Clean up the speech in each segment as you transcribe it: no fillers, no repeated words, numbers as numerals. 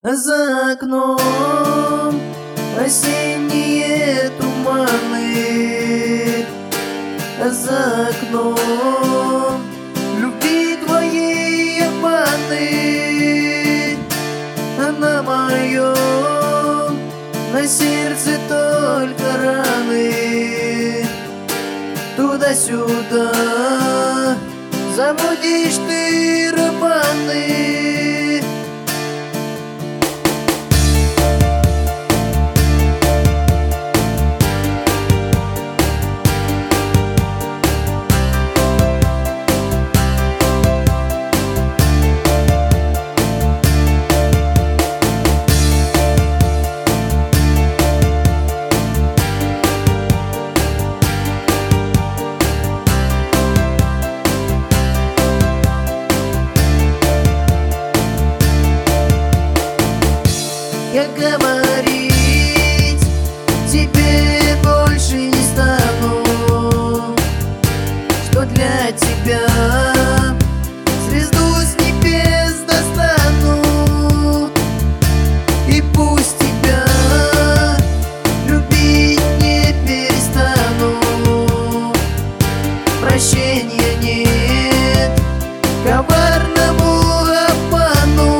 За окном осенние туманы, за окном любви твоей обманы, а на моем, на сердце только раны. Туда-сюда заводишь ты романы. Я говорить тебе больше не стану, что для тебя звезду с небес достану. И пусть тебя любить не перестану. Прощения нет коварному обману.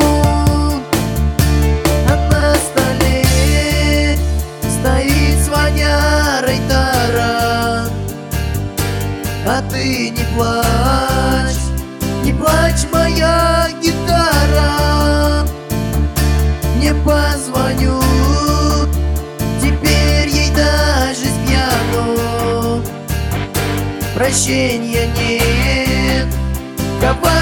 А ты не плачь, не плачь, моя гитара. Не позвоню теперь ей даже с пьяну. Прощения нет,